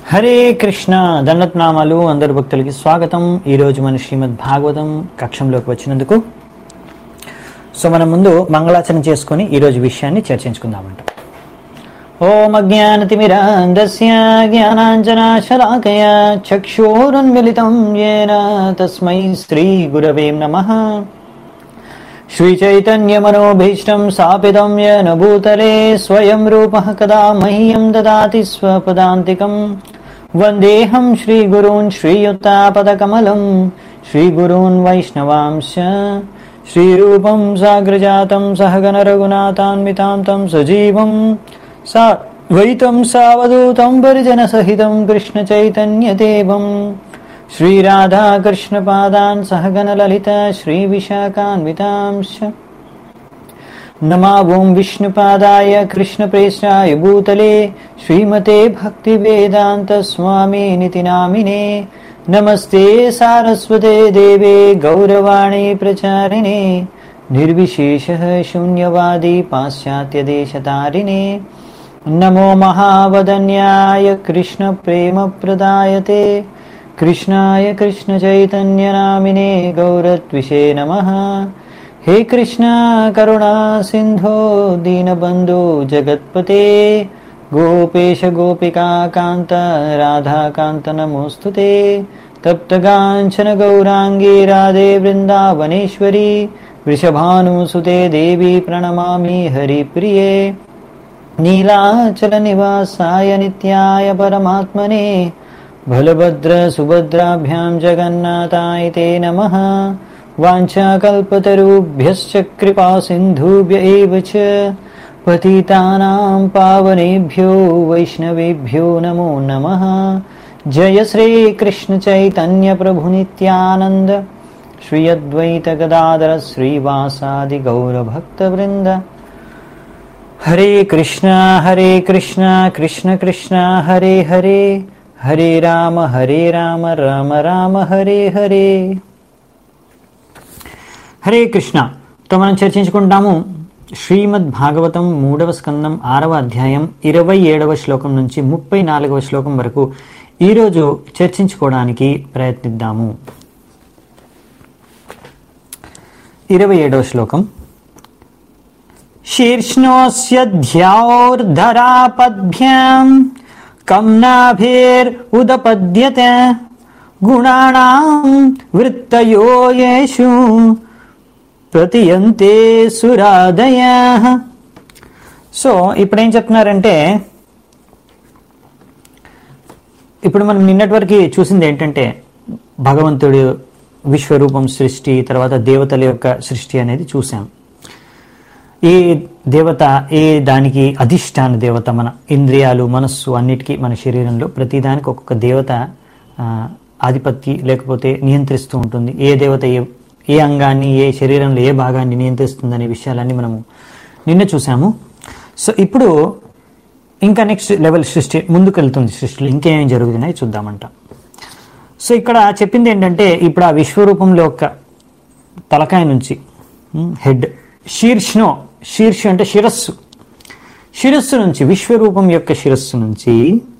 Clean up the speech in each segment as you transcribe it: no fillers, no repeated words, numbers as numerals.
హరే కృష్ణ దండత్నామాలు అందరి భక్తులకి స్వాగతం. ఈరోజు మన శ్రీమద్ భాగవతం కక్షంలోకి వచ్చినందుకు మనం ముందు మంగళాచరణ చేసుకుని ఈరోజు విషయాన్ని చర్చించుకుందామంట. ఓం అజ్ఞానతిమిరాంధస్య జ్ఞానాంజనాశలాకయ చక్షురున్మిళితం యేన తస్మై శ్రీ గురవే నమః. శ్రీచైతన్యమనోభీష్టం స్థాపితం येन भूतले स्वयं रूपः कदा मह्यं ददाति स्वपदान्तिकं. वन्देऽहं श्रीगुरून् श्रीयुतापदकमलं श्रीगुरून् वैष्णवांश्च श्रीरूपं साग्रजातं सहगण रघुनाथान्वितां तं सजीवं साद्वैतं सावधूतं परिजनसहितं कृष्णचैतन्यदेवं श्रीराधा कृष्णपादान् सहगण ललिता श्रीविशाखान्वितांश्च. नमो विष्णुपादाय कृष्णप्रेष्ठाय भूतले श्रीमते भक्तिवेदान्त स्वामिनिति नामिने. नमस्ते सारस्वते देवे गौरवाणी प्रचारिणे निर्विशेषः शून्यवादी पाश्चात्यदेशतारिणे. नमो महावदन्याय कृष्णप्रेमप्रदायते कृष्णाय कृष्णचैतन्यनामिने गौरत्विषे नमः. हे कृष्ण करुणा सिन्धो दीनबन्धो जगत्पते गोपेश गोपिका कान्त राधाकान्त नमोऽस्तुते. तप्तकाञ्चन गौराङ्गी राधे वृन्दावनेश्वरी वृषभानुसुते देवी प्रणमामि हरिप्रिये. नीलाचलनिवासाय नित्याय परमात्मने बलभद्र सुभद्राभ्यां जगन्नाथाय ते नमः. वाञ्छाकल्पतरुभ्यश्च कृपा सिन्धुभ्य एव च पतितानां पावनेभ्यो वैष्णवेभ्यो नमो नमः. जय श्री कृष्ण चैतन्य प्रभु नित्यानंद श्री अद्वैत गदाधर श्रीवासादि गौरभक्तवृंद. हरे कृष्ण कृष्ण कृष्ण हरे हरे हरे राम राम राम हरे हरे. హరే కృష్ణ. తో మనం చర్చించుకుంటాము శ్రీమద్ భాగవతం 3వ స్కందం 6వ అధ్యాయం 27వ శ్లోకం నుంచి 34వ శ్లోకం వరకు ఈరోజు చర్చించుకోవడానికి ప్రయత్నిద్దాము. 27వ శ్లోకం. శీర్ష్ణోస్య ధ్యౌర్ధరాపద్భ్యాం కమ్నాభేర్ ఉదపద్యత గుణానాం వృత్తయో యేషు ప్రతియంతే సురాదయః. సో ఇప్పుడు ఏం చెప్తున్నారంటే, ఇప్పుడు మనం నిన్నటి వరకు చూసింది ఏంటంటే భగవంతుడు విశ్వరూపం సృష్టి, తర్వాత దేవతల యొక్క సృష్టి అనేది చూసాం. ఈ దేవత ఏ దానికి అధిష్టాన దేవత, మన ఇంద్రియాలు మనస్సు అన్నిటికీ మన శరీరంలో ప్రతిదానికి ఒక్కొక్క దేవత ఆధిపత్య లేకపోతే నియంత్రిస్తూ ఉంటుంది. ఏ దేవత ఏ అంగాన్ని, ఏ శరీరంలో ఏ భాగాన్ని నియంత్రిస్తుందనే విషయాలన్నీ మనము నిన్న చూసాము. సో ఇప్పుడు ఇంకా నెక్స్ట్ లెవెల్ సృష్టి ముందుకు వెళ్తుంది. సృష్టిలో ఇంకేమేమి జరుగుతున్నాయి చూద్దామంట. సో ఇక్కడ చెప్పింది ఏంటంటే, ఇప్పుడు ఆ విశ్వరూపంలో ఒక తలకాయ నుంచి హెడ్, శీర్షు అంటే శిరస్సు నుంచి, విశ్వరూపం యొక్క శిరస్సు నుంచి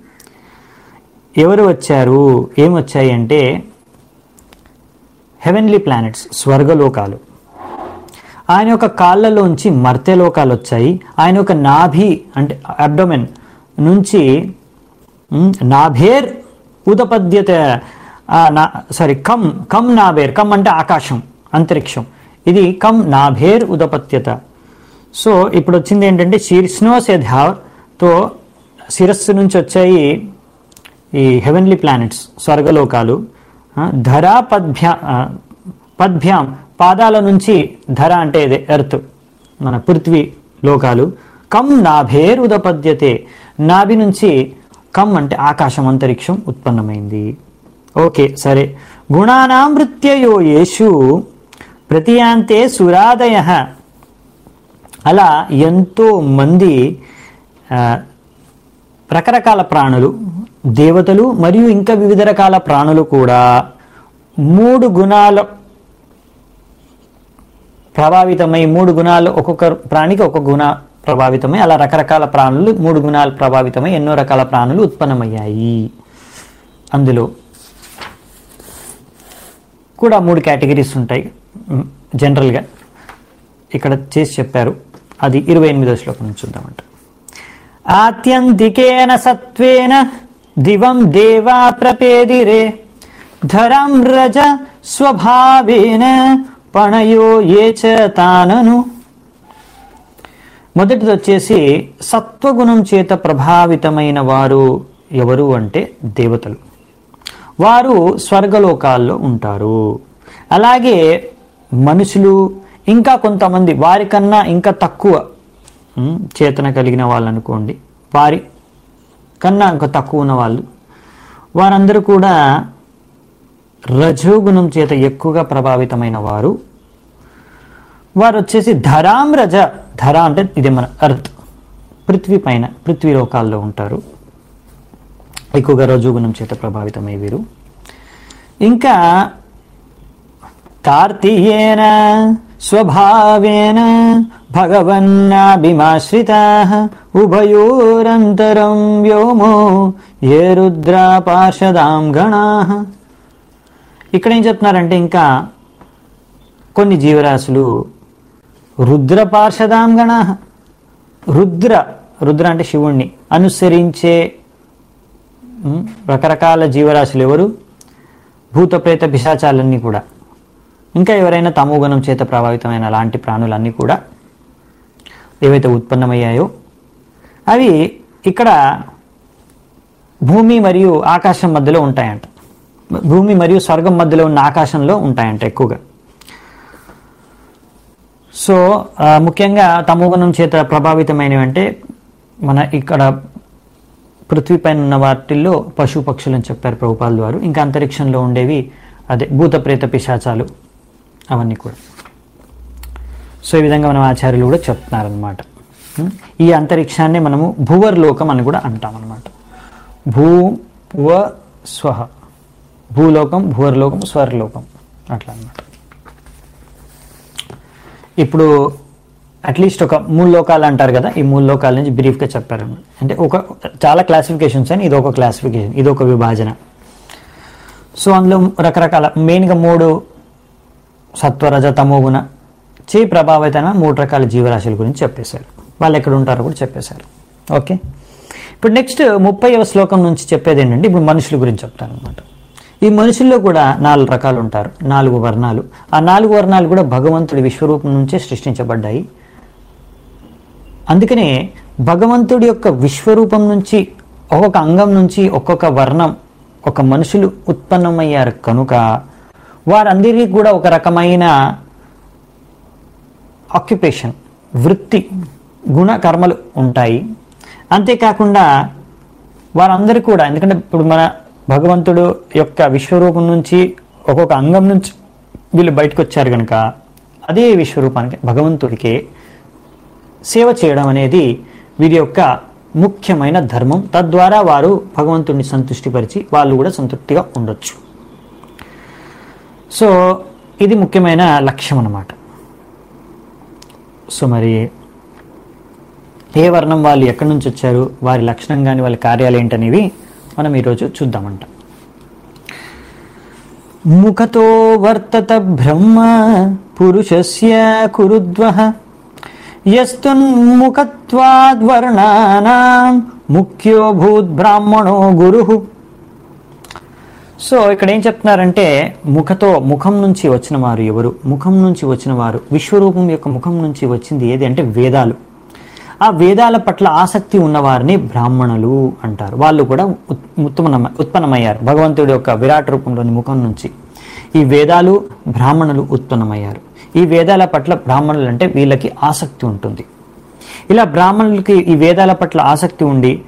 ఎవరు వచ్చారు, ఏమొచ్చాయి అంటే హెవెన్లీ ప్లానెట్స్, స్వర్గలోకాలు. ఆయన యొక్క కాళ్ళలోంచి మర్త్యలోకాలు వచ్చాయి. ఆయన యొక్క నాభి అంటే అబ్డోమెన్ నుంచి నాభేర్ ఉదపద్యత కమ్ నాభేర్, కమ్ అంటే ఆకాశం, అంతరిక్షం, ఇది కమ్ నాభేర్ ఉదపత్యత. సో ఇప్పుడు వచ్చింది ఏంటంటే శీర్ష్ణోస్యధాతో శిరస్సు నుంచి వచ్చాయి ఈ హెవెన్లీ ప్లానెట్స్, స్వర్గలోకాలు. ధరా పద్భ్యాం పాదాల నుంచి, ధర అంటే ఇది ఎర్త్, మన పృథ్వీ లోకాలు. కమ్ నాభేర్ ఉదపద్యతే, నాభి నుంచి కమ్ అంటే ఆకాశం, అంతరిక్షం ఉత్పన్నమైంది. ఓకే సరే. గుణానాం వృత్యయో యేషు ప్రతియాంతే సురాదయః. అలా ఎంతో మంది రకరకాల ప్రాణులు, దేవతలు మరియు ఇంకా వివిధ రకాల ప్రాణులు కూడా 3 గుణాల ప్రభావితమై, 3 గుణాలు ఒక్కొక్క ప్రాణికి ఒక్కొక్క గుణ ప్రభావితమై, అలా రకరకాల ప్రాణులు 3 గుణాలు ప్రభావితమై ఎన్నో రకాల ప్రాణులు ఉత్పన్నమయ్యాయి. అందులో కూడా 3 కేటగిరీస్ ఉంటాయి జనరల్గా, ఇక్కడ చేసి చెప్పారు. అది 28వ శ్లోకం నుంచి చూద్దామంట. ఆత్యంతికేన సత్వేన దివం దేవా ప్రపేదిరే ధరం రజ స్వభావేన పణయో ఏ చ తానను. మొదటిది వచ్చేసి సత్వగుణం చేత ప్రభావితమైన వారు ఎవరు అంటే దేవతలు. వారు స్వర్గలోకాల్లో ఉంటారు. అలాగే మనుషులు, ఇంకా కొంతమంది వారికన్నా ఇంకా తక్కువ చేతన కలిగిన వాళ్ళు అనుకోండి, వారి కన్నా ఇంకా తక్కువ ఉన్న వాళ్ళు, వారందరూ కూడా రజోగుణం చేత ఎక్కువగా ప్రభావితమైన వారు. వారు వచ్చేసి ధరాం రజ, ధర అంటే ఇది మన అర్త్, పృథ్వీ పైన, పృథ్వీ లోకాల్లో ఉంటారు. ఎక్కువగా రజోగుణం చేత ప్రభావితమై వీరు. ఇంకా కార్తీయేన స్వభావేన భగవన్నాభిమాశ్రితాః ఉభయోరంతరం వ్యోమో ఏ రుద్ర పార్షదాం గణాః. ఇక్కడ ఏం చెప్తున్నారంటే ఇంకా కొన్ని జీవరాశులు రుద్ర పార్షదాం గణాః, రుద్ర అంటే శివుణ్ణి అనుసరించే రకరకాల జీవరాశులు ఎవరు? భూత ప్రేత పిశాచాలన్నీ కూడా, ఇంకా ఎవరైనా తమోగుణం చేత ప్రభావితమైన అలాంటి ప్రాణులన్నీ కూడా ఏవైతే ఉత్పన్నమయ్యాయో అవి ఇక్కడ భూమి మరియు ఆకాశం మధ్యలో ఉంటాయంట. భూమి మరియు స్వర్గం మధ్యలో ఉన్న ఆకాశంలో ఉంటాయంట ఎక్కువగా. సో ముఖ్యంగా తమోగుణం చేత ప్రభావితమైనవి అంటే మన ఇక్కడ పృథ్వీ పైన ఉన్న వాటిల్లో పశు పక్షులు అని చెప్పారు ప్రభుపాల్ వారు. ఇంకా అంతరిక్షంలో ఉండేవి అదే భూత ప్రేత పిశాచాలు అవన్నీ కూడా. సో ఈ విధంగా మనం ఆచార్యులు కూడా చెప్తున్నారనమాట. ఈ అంతరిక్షాన్ని మనము భువర్లోకం అని కూడా అంటాం అనమాట. భూవ స్వహ, భూలోకం, భువర్లోకం, స్వర్లోకం అట్లా అనమాట. ఇప్పుడు అట్లీస్ట్ ఒక 3 లోకాలు అంటారు కదా, ఈ 3 లోకాల నుంచి బ్రీఫ్గా చెప్పారన్నమాట. అంటే చాలా క్లాసిఫికేషన్స్ అని ఇదొక క్లాసిఫికేషన్, ఇదొక విభజన. సో అందులో రకరకాల మెయిన్గా 3 సత్వరజ తమోగుణ చే ప్రభావితమైన 3 రకాల జీవరాశుల గురించి చెప్పేశారు. వాళ్ళు ఎక్కడ ఉంటారో కూడా చెప్పేశారు. ఓకే, ఇప్పుడు నెక్స్ట్ 30వ శ్లోకం నుంచి చెప్పేది ఏంటంటే ఇప్పుడు మనుషుల గురించి చెప్తాను అనమాట. ఈ మనుషుల్లో కూడా 4 రకాలు ఉంటారు, 4 వర్ణాలు. ఆ 4 వర్ణాలు కూడా భగవంతుడి విశ్వరూపం నుంచే సృష్టించబడ్డాయి. అందుకనే భగవంతుడి యొక్క విశ్వరూపం నుంచి ఒక్కొక్క అంగం నుంచి ఒక్కొక్క వర్ణం, ఒక మనుషులు ఉత్పన్నమయ్యారు కనుక వారందరికీ కూడా ఒక రకమైన ఆక్యుపేషన్, వృత్తి, గుణ కర్మలు ఉంటాయి. అంతేకాకుండా వారందరూ కూడా, ఎందుకంటే ఇప్పుడు మన భగవంతుడు యొక్క విశ్వరూపం నుంచి ఒక్కొక్క అంగం నుంచి వీళ్ళు బయటకు వచ్చారు కనుక అదే విశ్వరూపానికి భగవంతుడికి సేవ చేయడం అనేది వీరి యొక్క ముఖ్యమైన ధర్మం. తద్వారా వారు భగవంతుడిని సంతృష్టిపరిచి వాళ్ళు కూడా సంతృప్తిగా ఉండొచ్చు. సో ఇది ముఖ్యమైన లక్ష్యం అన్నమాట. సో మరి ఏ వర్ణం వాళ్ళు ఎక్కడి నుంచి వచ్చారు, వారి లక్షణం కానీ వాళ్ళ కార్యాలు ఏంటనేవి మనం ఈరోజు చూద్దామంట. ముఖతో వర్తత బ్రహ్మ పురుషస్య కురుద్వః యస్తున్ముఖత్వాద్వర్ణానాం ముఖ్యో భూత్ బ్రాహ్మణో గురుః. సో ఇక్కడ ఏం చెప్తున్నారంటే ముఖం నుంచి వచ్చిన వారు ఎవరు? ముఖం నుంచి వచ్చిన వారు, విశ్వరూపం యొక్క ముఖం నుంచి వచ్చింది ఏది అంటే వేదాలు. ఆ వేదాల పట్ల ఆసక్తి ఉన్నవారిని బ్రాహ్మణులు అంటారు. వాళ్ళు కూడా ఉత్పన్నమయ్యారు భగవంతుడి యొక్క విరాట్ రూపంలోని ముఖం నుంచి. ఈ వేదాలు బ్రాహ్మణులు ఉత్పన్నమయ్యారు. ఈ వేదాల పట్ల బ్రాహ్మణులు అంటే వీళ్ళకి ఆసక్తి ఉంటుంది. ఇలా బ్రాహ్మణులకి ఈ వేదాల పట్ల ఆసక్తి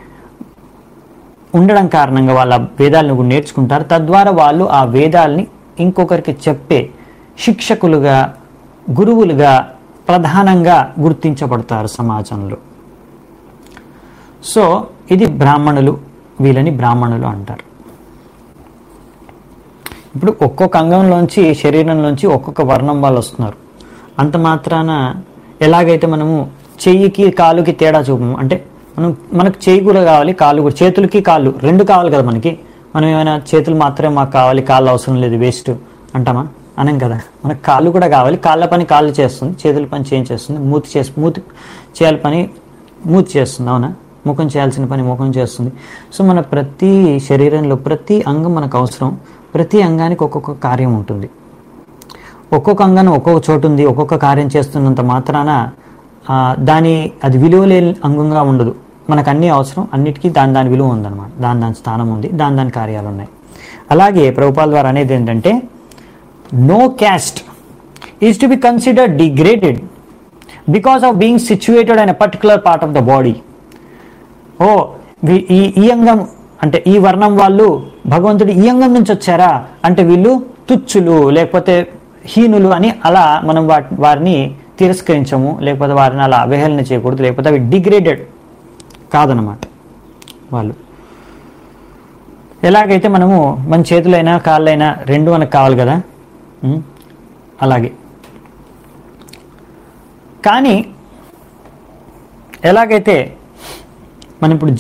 ఉండడం కారణంగా వాళ్ళ వేదాలను నేర్చుకుంటారు. తద్వారా వాళ్ళు ఆ వేదాల్ని ఇంకొకరికి చెప్పే శిక్షకులుగా, గురువులుగా ప్రధానంగా గుర్తించబడతారు సమాజంలో. సో ఇది బ్రాహ్మణులు, వీళ్ళని బ్రాహ్మణులు అంటారు. ఇప్పుడు ఒక్కొక్క అంగంలోంచి, శరీరంలోంచి ఒక్కొక్క వర్ణం వాళ్ళు వస్తున్నారు. అంత మాత్రాన ఎలాగైతే మనము చెయ్యికి కాలుకి తేడా చూపము, అంటే మనకు చేయి కూడా కావాలి, కాళ్ళు కూడా, చేతులకి కాళ్ళు 2 కావాలి కదా మనకి. మనం ఏమైనా చేతులు మాత్రమే మాకు కావాలి, కాళ్ళు అవసరం లేదు, వేస్ట్ అంటామా? అనం కదా. మనకు కాళ్ళు కూడా కావాలి. కాళ్ళ పని కాళ్ళు చేస్తుంది, చేతుల పని చేస్తుంది, మూతి చేయాలి పని మూతి చేస్తుంది, అవునా? ముఖం చేయాల్సిన పని ముఖం చేస్తుంది. సో మన ప్రతి శరీరంలో ప్రతి అంగం మనకు అవసరం. ప్రతి అంగానికి ఒక్కొక్క కార్యం ఉంటుంది. ఒక్కొక్క అంగాన్ని ఒక్కొక్క చోటు ఉంది, ఒక్కొక్క కార్యం చేస్తున్నంత మాత్రాన అది విలువ లేని అంగంగా ఉండదు. మనకు అన్నీ అవసరం, అన్నిటికీ దాని విలువ ఉందన్నమాట. దాని స్థానం ఉంది, దాని కార్యాలు ఉన్నాయి. అలాగే ప్రభుపాల ద్వారా అనేది ఏంటంటే, no caste is to be considered degraded because of being situated in a particular part of the body. ఈ అంగం అంటే ఈ వర్ణం వాళ్ళు భగవంతుడు ఈ అంగం నుంచి వచ్చారా అంటే వీళ్ళు తుచ్చులు లేకపోతే హీనులు అని అలా మనం వారిని తిరస్కరించము, లేకపోతే వారిని అలా అవహేళన చేయకూడదు, లేకపోతే అవి డిగ్రేడెడ్ కాదనమాట. వాళ్ళు ఎలాగైతే మనము మన చేతులైనా కాళ్ళైనా రెండు మనకు కావాలి కదా, అలాగే. కానీ ఎలాగైతే మనం ఇప్పుడు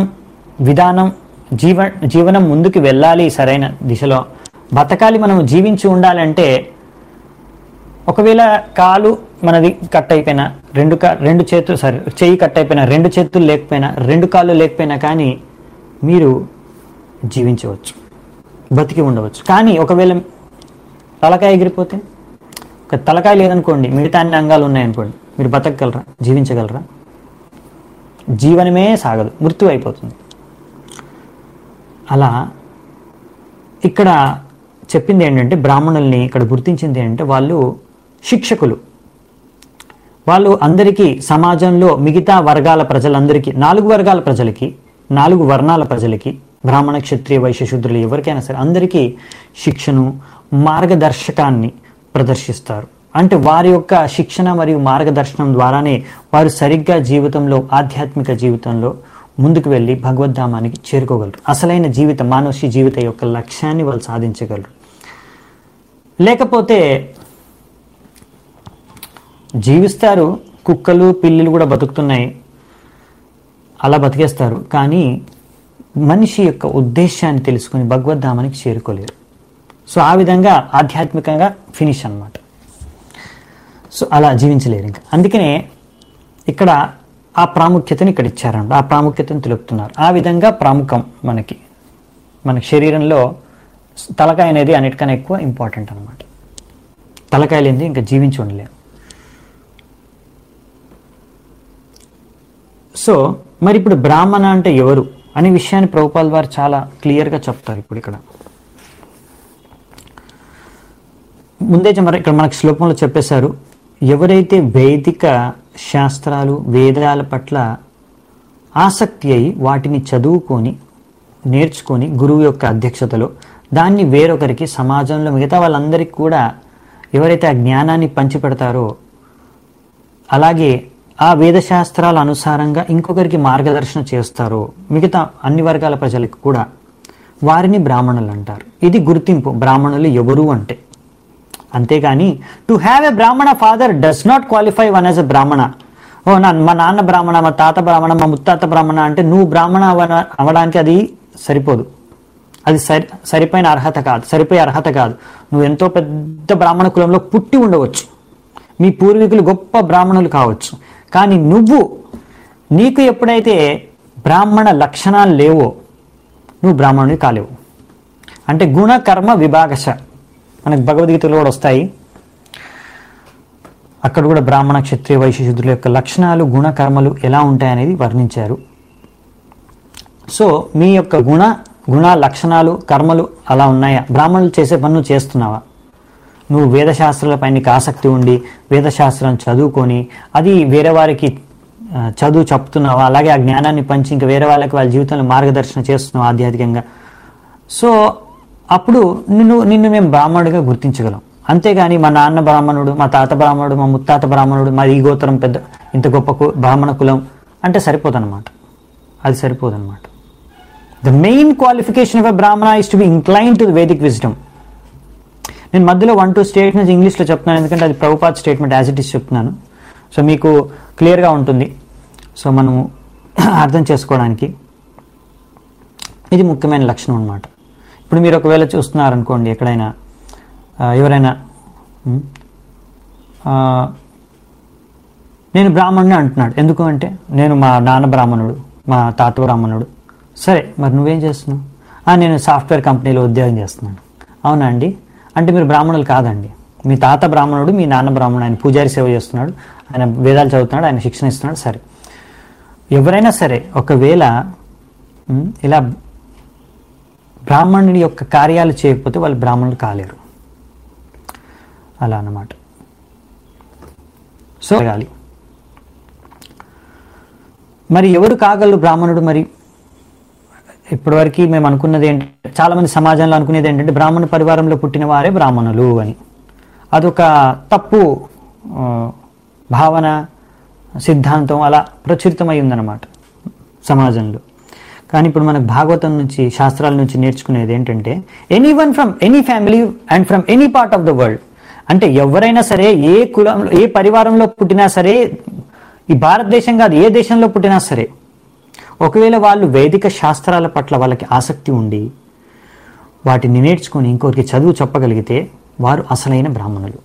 జీవనం ముందుకు వెళ్ళాలి, సరైన దిశలో బతకాలి, మనం జీవించి ఉండాలంటే ఒకవేళ కాలు మనది కట్ అయిపోయినా, చెయ్యి కట్ అయిపోయినా, రెండు చేతులు లేకపోయినా, రెండు కాళ్ళు లేకపోయినా కానీ మీరు జీవించవచ్చు, బతికి ఉండవచ్చు. కానీ ఒకవేళ తలకాయ ఎగిరిపోతే, ఒక తలకాయ లేదనుకోండి, మిగతా అన్ని అంగాలు ఉన్నాయనుకోండి, మీరు బతకగలరా? జీవించగలరా? జీవనమే సాగదు, మృత్యు అయిపోతుంది. అలా ఇక్కడ చెప్పింది ఏంటంటే, బ్రాహ్మణుల్ని ఇక్కడ గుర్తించింది ఏంటంటే, వాళ్ళు శిక్షకులు. వాళ్ళు అందరికీ సమాజంలో మిగతా వర్గాల ప్రజలందరికీ, 4 వర్గాల ప్రజలకి, 4 వర్ణాల ప్రజలకి, బ్రాహ్మణ క్షత్రియ వైశ్య శూద్రులు ఎవరికైనా సరే అందరికీ శిక్షను మార్గదర్శకాన్ని ప్రదర్శిస్తారు. అంటే వారి యొక్క శిక్షణ మరియు మార్గదర్శనం ద్వారానే వారు సరిగ్గా జీవితంలో, ఆధ్యాత్మిక జీవితంలో ముందుకు వెళ్ళి భగవద్ధామానికి చేరుకోగలరు. అసలైన జీవితం, మానవ జీవిత యొక్క లక్ష్యాన్ని వాళ్ళు సాధించగలరు. లేకపోతే జీవిస్తారు, కుక్కలు పిల్లులు కూడా బతుకుతున్నాయి, అలా బతికేస్తారు. కానీ మనిషి యొక్క ఉద్దేశాన్ని తెలుసుకుని భగవద్ధామానికి చేరుకోలేరు. సో ఆ విధంగా ఆధ్యాత్మికంగా ఫినిష్ అన్నమాట. సో అలా జీవించలేరు ఇంకా. అందుకనే ఇక్కడ ఆ ప్రాముఖ్యతని ఇక్కడ ఇచ్చారంట, ఆ ప్రాముఖ్యతను తెలుపుతున్నారు. ఆ విధంగా ప్రాముఖ్యం మన శరీరంలో తలకాయ అనేది అన్నిటికన్నా ఎక్కువ ఇంపార్టెంట్ అనమాట. తలకాయ లేనిది ఇంకా జీవించి ఉండలేము. సో మరి ఇప్పుడు బ్రాహ్మణ అంటే ఎవరు అనే విషయాన్ని ప్రభుపాల్ వారు చాలా క్లియర్గా చెప్తారు. ఇప్పుడు ఇక్కడ ముందే ఇక్కడ మనకు శ్లోకంలో చెప్పేశారు, ఎవరైతే వైదిక శాస్త్రాలు వేదాల పట్ల ఆసక్తి అయి వాటిని చదువుకొని నేర్చుకొని గురువు యొక్క అధ్యక్షతలో దాన్ని వేరొకరికి, సమాజంలో మిగతా వాళ్ళందరికీ కూడా ఎవరైతే ఆ జ్ఞానాన్ని పంచిపెడతారో, అలాగే ఆ వేదశాస్త్రాల అనుసారంగా ఇంకొకరికి మార్గదర్శన చేస్తారో మిగతా అన్ని వర్గాల ప్రజలకు కూడా, వారిని బ్రాహ్మణులు అంటారు. ఇది గుర్తింపు బ్రాహ్మణులు ఎవరు అంటే. అంతేగాని to have a Brahmana father does not qualify one as a Brahmana. మా నాన్న బ్రాహ్మణ, మా తాత బ్రాహ్మణ, మా ముత్తాత బ్రాహ్మణ అంటే నువ్వు బ్రాహ్మణ అవ్వడానికి అది సరిపోదు. అది సరిపోయే అర్హత కాదు. నువ్వు ఎంతో పెద్ద బ్రాహ్మణ కులంలో పుట్టి ఉండవచ్చు, మీ పూర్వీకులు గొప్ప బ్రాహ్మణులు కావచ్చు, కానీ నీకు ఎప్పుడైతే బ్రాహ్మణ లక్షణాలు లేవో నువ్వు బ్రాహ్మణుని కాలేవు. అంటే గుణ కర్మ విభాగశ మనకు భగవద్గీతలో కూడా వస్తాయి. అక్కడ కూడా బ్రాహ్మణ క్షత్రియ వైశ్య శూద్రుల యొక్క లక్షణాలు, గుణ కర్మలు ఎలా ఉంటాయనేది వర్ణించారు. సో మీ యొక్క గుణ లక్షణాలు, కర్మలు అలా ఉన్నాయా? బ్రాహ్మణులు చేసే పనులు చేస్తున్నావా? నువ్వు వేదశాస్త్రాలపై నీకు ఆసక్తి ఉండి వేదశాస్త్రం చదువుకొని అది వేరే వారికి చదువు చెప్తున్నావా? అలాగే ఆ జ్ఞానాన్ని పంచి ఇంకా వేరే వాళ్ళకి వాళ్ళ జీవితంలో మార్గదర్శనం చేస్తున్నావు ఆధ్యాత్మికంగా. సో అప్పుడు నిన్ను మేము బ్రాహ్మణుడిగా గుర్తించగలం. అంతేగాని మా నాన్న బ్రాహ్మణుడు, మా తాత బ్రాహ్మణుడు, మా ముత్తాత బ్రాహ్మణుడు, మా ఈ గోత్రం పెద్ద ఇంత గొప్ప బ్రాహ్మణ కులం అంటే సరిపోదన్నమాట. అది సరిపోదన్నమాట. The main qualification of a Brahmana is to be inclined to the Vedic wisdom. నేను మధ్యలో 1-2 స్టేట్మెంట్స్ ఇంగ్లీష్లో చెప్తున్నాను, ఎందుకంటే అది Prabhupad statement as it is చెప్తున్నాను. సో మీకు క్లియర్గా ఉంటుంది. సో మనము అర్థం చేసుకోవడానికి ఇది ముఖ్యమైన లక్షణం అన్నమాట. ఇప్పుడు మీరు ఒకవేళ చూస్తున్నారనుకోండి ఎక్కడైనా ఎవరైనా నేను బ్రాహ్మణుని అంటున్నాడు. ఎందుకు అంటే నేను మా నాన్న బ్రాహ్మణుడు, మా తాత బ్రాహ్మణుడు. సరే, మరి నువ్వేం చేస్తున్నావు? నేను సాఫ్ట్వేర్ కంపెనీలో ఉద్యోగం చేస్తున్నాను. అవునా అండి? అంటే మీరు బ్రాహ్మణులు కాదండి. మీ తాత బ్రాహ్మణుడు, మీ నాన్న బ్రాహ్మణుడు, ఆయన పూజారి సేవ చేస్తున్నాడు, ఆయన వేదాలు చదువుతున్నాడు, ఆయన శిక్షణ ఇస్తున్నాడు. సరే, ఎవరైనా సరే ఒకవేళ ఇలా బ్రాహ్మణుడి యొక్క కార్యాలు చేయకపోతే వాళ్ళు బ్రాహ్మణులు కాలేరు. అలా అన్నమాట. సో మరి ఎవరు కాగలరు బ్రాహ్మణుడు? మరి ఇప్పటివరకు మేము అనుకున్నది ఏంటంటే, చాలామంది సమాజంలో అనుకునేది ఏంటంటే బ్రాహ్మణ పరివారంలో పుట్టిన వారే బ్రాహ్మణులు అని. అదొక తప్పు భావన, సిద్ధాంతం అలా ప్రచురితమై ఉందన్నమాట సమాజంలో. కానీ ఇప్పుడు మనకు భాగవతం నుంచి, శాస్త్రాల నుంచి నేర్చుకునేది ఏంటంటే, anyone from any family and from any part of the world, అంటే ఎవరైనా సరే, ఏ కులంలో, ఏ పరివారంలో పుట్టినా సరే, ఈ భారతదేశం కాదు ఏ దేశంలో పుట్టినా సరే, ఒకవేళ వాళ్ళు వేదిక శాస్త్రాల పట్ల వాళ్ళకి ఆసక్తి ఉండి వాటిని నేర్చుకుని ఇంకొకరికి చదువు చెప్పగలిగితే వారు అసలైన బ్రాహ్మణులు.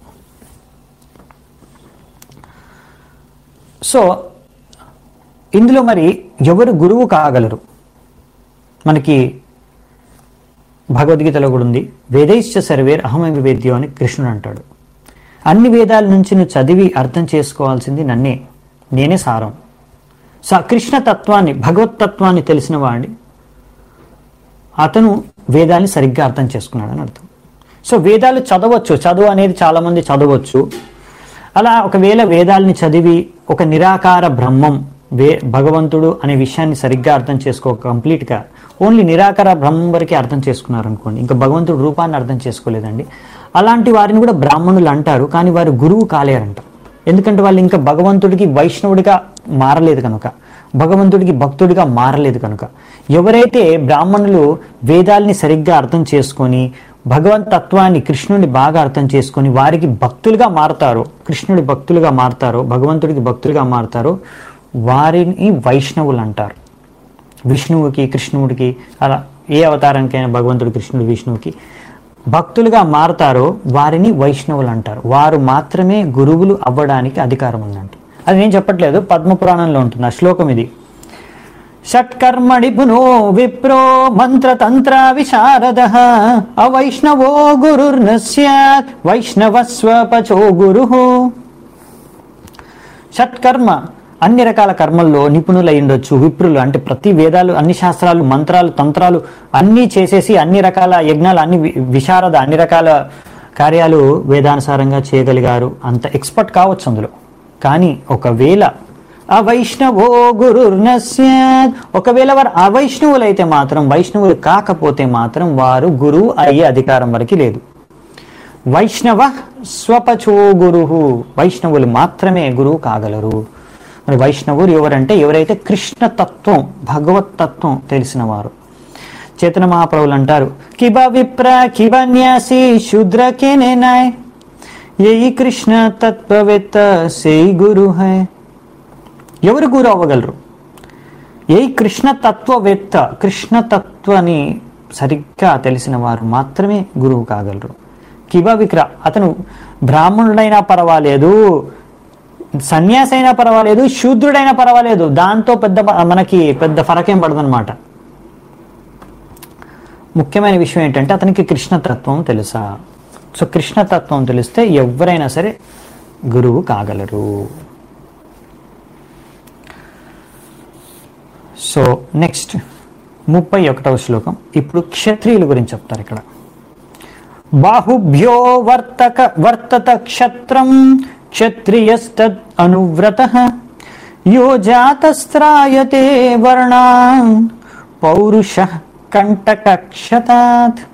సో ఇందులో మరి ఎవరు గురువు కాగలరు? మనకి భగవద్గీతలో కూడా ఉంది, వేదైశ్చ సర్వేర్ అహమేవ వేద్యో అని కృష్ణుడు అంటాడు. అన్ని వేదాల నుంచి నువ్వు చదివి అర్థం చేసుకోవాల్సింది నన్నే, నేనే సారం. కృష్ణ తత్వాన్ని, భగవతత్వాన్ని తెలిసిన వాడి అతను వేదాన్ని సరిగ్గా అర్థం చేసుకున్నాడు అని అర్థం. సో వేదాలు చదవచ్చు, చదువు అనేది చాలా మంది చదవచ్చు. అలా ఒకవేళ వేదాలని చదివి ఒక నిరాకార బ్రహ్మం, భగవంతుడు అనే విషయాన్ని సరిగ్గా అర్థం చేసుకో, కంప్లీట్గా ఓన్లీ నిరాకార బ్రహ్మం వరకే అర్థం చేసుకున్నారనుకోండి, ఇంకా భగవంతుడు రూపాన్ని అర్థం చేసుకోలేదండి, అలాంటి వారిని కూడా బ్రాహ్మణులు అంటారు. కానీ వారు గురువు కాలేరంట. ఎందుకంటే వాళ్ళు ఇంకా భగవంతుడికి వైష్ణవుడిగా మారలేదు కనుక, భగవంతుడికి భక్తుడిగా మారలేదు కనుక. ఎవరైతే బ్రాహ్మణులు వేదాల్ని సరిగ్గా అర్థం చేసుకొని భగవంత తత్వాన్ని, కృష్ణుడిని బాగా అర్థం చేసుకొని వారికి భక్తులుగా మారతారో, కృష్ణుడి భక్తులుగా మారతారో, భగవంతుడికి భక్తులుగా మారతారో వారిని వైష్ణవులు అంటారు. విష్ణువుకి, కృష్ణుడికి, అలా ఏ అవతారానికైనా భగవంతుడు, కృష్ణుడు, విష్ణువుకి భక్తులుగా మారతారో వారిని వైష్ణవులు అంటారు. వారు మాత్రమే గురువులు అవ్వడానికి అధికారం ఉందంట. అది నేను చెప్పట్లేదు, పద్మపురాణంలో ఉంటుంది ఆ శ్లోకం ఇది. షట్కర్మణి పునో విప్రో మంత్రతంత్ర విశారదః అవైష్ణవో గురుర్న స్యాత్ వైష్ణవస్వపచో గురుః. షట్కర్మ, అన్ని రకాల కర్మల్లో నిపుణులై ఉండొచ్చు విప్రులు, అంటే ప్రతి వేదాలు, అన్ని శాస్త్రాలు, మంత్రాలు, తంత్రాలు అన్నీ చేసేసి అన్ని రకాల యజ్ఞాలు, అన్ని విశారద, అన్ని రకాల కార్యాలు వేదానుసారంగా చేయగలిగారు, అంత ఎక్స్పర్ట్ కావచ్చు అందులో. కానీ ఒకవేళ అవైష్ణవో గురుర్న స్యాత్, ఒకవేళ వారు అవైష్ణవులైతే మాత్రం, వైష్ణవులు కాకపోతే మాత్రం వారు గురువు అయ్యే అధికారం వరకు లేదు. వైష్ణవ స్వపచో గురు, వైష్ణవులు మాత్రమే గురువు కాగలరు. మరి వైష్ణవులు ఎవరంటే ఎవరైతే కృష్ణతత్వం, భగవతత్వం తెలిసిన వారు. చేతన మహాప్రభులు అంటారు, కిబ విప్ర కిబ న్యాసి శూద్ర కేనేనాయ్ యహి కృష్ణ తత్వవేత్త సై గురు హై. ఎవరు గురు అవ్వగలరు? ఏ కృష్ణతత్వవేత్త, కృష్ణతత్వాన్ని సరిగ్గా తెలిసిన వారు మాత్రమే గురువు కాగలరు. కిబ విక్ర, అతను బ్రాహ్మణుడైనా పర్వాలేదు, సన్యాసి అయినా పర్వాలేదు, శూద్రుడైనా పర్వాలేదు, దాంతో మనకి పెద్ద ఫరకేం పడదనమాట. ముఖ్యమైన విషయం ఏంటంటే అతనికి కృష్ణతత్వం తెలుసా. సో కృష్ణతత్వం తెలిస్తే ఎవరైనా సరే గురువు కాగలరు. సో నెక్స్ట్ 31వ శ్లోకం. ఇప్పుడు క్షత్రియుల గురించి చెప్తారు ఇక్కడ. బాహుభ్యో వర్తత క్షత్రం క్షత్రియస్తద్ అనువ్రతః యో జాతస్త్రాయతే వర్ణాన్ పౌరుషః కంటకక్షతాత్.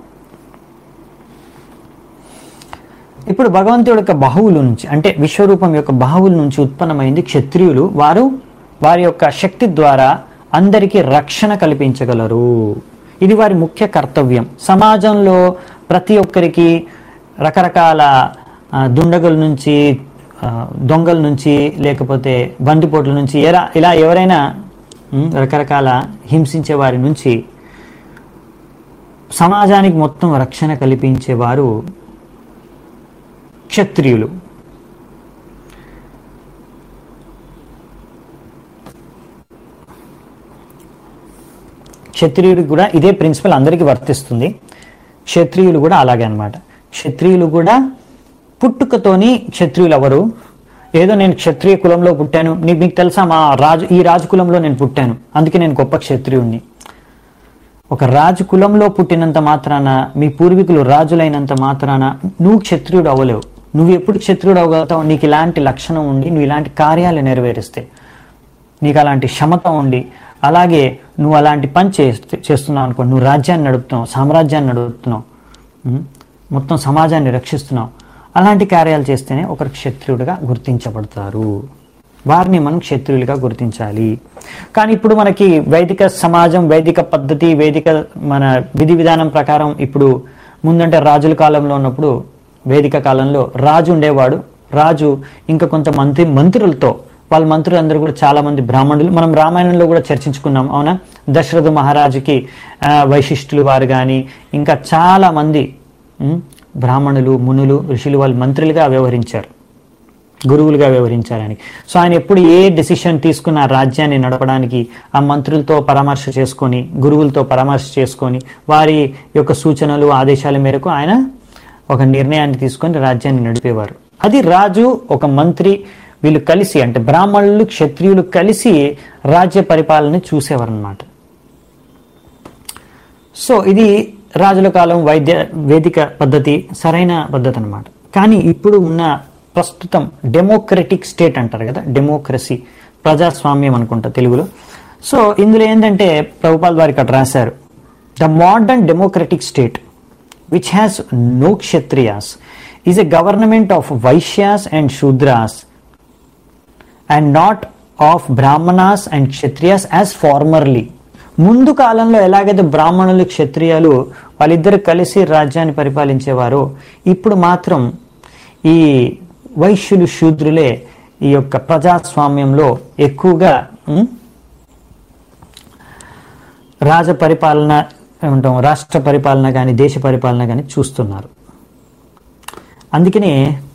ఇప్పుడు భగవంతుడి యొక్క బాహువుల నుంచి, అంటే విశ్వరూపం యొక్క బాహువుల నుంచి ఉత్పన్నమైంది క్షత్రియులు. వారు వారి యొక్క శక్తి ద్వారా అందరికీ రక్షణ కల్పించగలరు. ఇది వారి ముఖ్య కర్తవ్యం. సమాజంలో ప్రతి ఒక్కరికి రకరకాల దుండగుల నుంచి, దొంగల నుంచి, లేకపోతే బందిపోట్ల నుంచి, ఇలా ఎవరైనా రకరకాల హింసించే వారి నుంచి సమాజానికి మొత్తం రక్షణ కల్పించేవారు క్షత్రియులు. క్షత్రియుడికి కూడా ఇదే ప్రిన్సిపల్ అందరికీ వర్తిస్తుంది. క్షత్రియులు కూడా అలాగే అన్నమాట. క్షత్రియులు కూడా పుట్టుకతోని క్షత్రియులు ఎవరు, ఏదో నేను క్షత్రియ కులంలో పుట్టాను, మీకు తెలుసా మా ఈ రాజు కులంలో నేను పుట్టాను అందుకే నేను గొప్ప క్షత్రియుణ్ణి. ఒక రాజు కులంలో పుట్టినంత మాత్రాన, మీ పూర్వీకులు రాజులైనంత మాత్రాన నువ్వు క్షత్రియుడు అవ్వలేవు. నువ్వు ఎప్పుడు క్షత్రియుడు అవ్వగలుగుతావు? నీకు ఇలాంటి లక్షణం ఉండి, నువ్వు ఇలాంటి కార్యాలు నెరవేరిస్తే, నీకు అలాంటి క్షమత ఉండి, అలాగే నువ్వు అలాంటి పని చేస్తున్నావు అనుకో, నువ్వు రాజ్యాన్ని నడుపుతున్నావు, సామ్రాజ్యాన్ని నడుపుతున్నావు, మొత్తం సమాజాన్ని రక్షిస్తున్నావు, అలాంటి కార్యాలు చేస్తేనే ఒకరు క్షత్రియుడిగా గుర్తించబడతారు. వారిని మనం క్షత్రియులుగా గుర్తించాలి. కానీ ఇప్పుడు మనకి వైదిక సమాజం, వైదిక పద్ధతి, వైదిక మన విధి విధానం ప్రకారం ఇప్పుడు ముందంటే రాజుల కాలంలో ఉన్నప్పుడు, వేదిక కాలంలో రాజు ఉండేవాడు. రాజు ఇంకా కొంత మంత్రులతో, వాళ్ళ మంత్రులందరూ కూడా చాలా మంది బ్రాహ్మణులు. మనం రామాయణంలో కూడా చర్చించుకున్నాం, అవునా? దశరథ మహారాజుకి వైశిష్ఠులు వారు కానీ ఇంకా చాలా మంది బ్రాహ్మణులు, మునులు, ఋషులు వాళ్ళు మంత్రులుగా వ్యవహరించారు, గురువులుగా వ్యవహరించారని. సో ఆయన ఎప్పుడు ఏ డెసిషన్ తీసుకున్న రాజ్యాన్ని నడపడానికి ఆ మంత్రులతో పరామర్శ చేసుకొని, గురువులతో పరామర్శ చేసుకొని, వారి యొక్క సూచనలు ఆదేశాల మేరకు ఆయన ఒక నిర్ణయాన్ని తీసుకొని రాజ్యాన్ని నడిపేవారు. అది రాజు, ఒక మంత్రి, వీళ్ళు కలిసి, అంటే బ్రాహ్మణులు క్షత్రియులు కలిసి రాజ్య పరిపాలన చూసేవారు అన్నమాట. సో ఇది రాజుల కాలం వేదిక పద్ధతి, సరైన పద్ధతి అన్నమాట. కానీ ఇప్పుడు ఉన్న ప్రస్తుతం డెమోక్రటిక్ స్టేట్ అంటారు కదా, డెమోక్రసీ, ప్రజాస్వామ్యం అనుకుంటా తెలుగులో. సో ఇందులో ఏంటంటే ప్రభుపాల్ వారు ఇక్కడ రాశారు, the modern democratic state which has no kshatriyas is a government of vaishyas and shudras and not of brahmanas and kshatriyas as formerly. ముందు కాలంలో ఎలాగైతే బ్రాహ్మణులు క్షత్రియాలు వాళ్ళిద్దరు కలిసి రాజ్యాన్ని పరిపాలించేవారో, ఇప్పుడు మాత్రం ఈ వైశ్యులు శూద్రులే ఈ యొక్క ప్రజాస్వామ్యంలో ఎక్కువగా రాజ పరిపాలన ఉంటాం, రాష్ట్ర పరిపాలన కానీ దేశ పరిపాలన కానీ చూస్తున్నారు. అందుకనే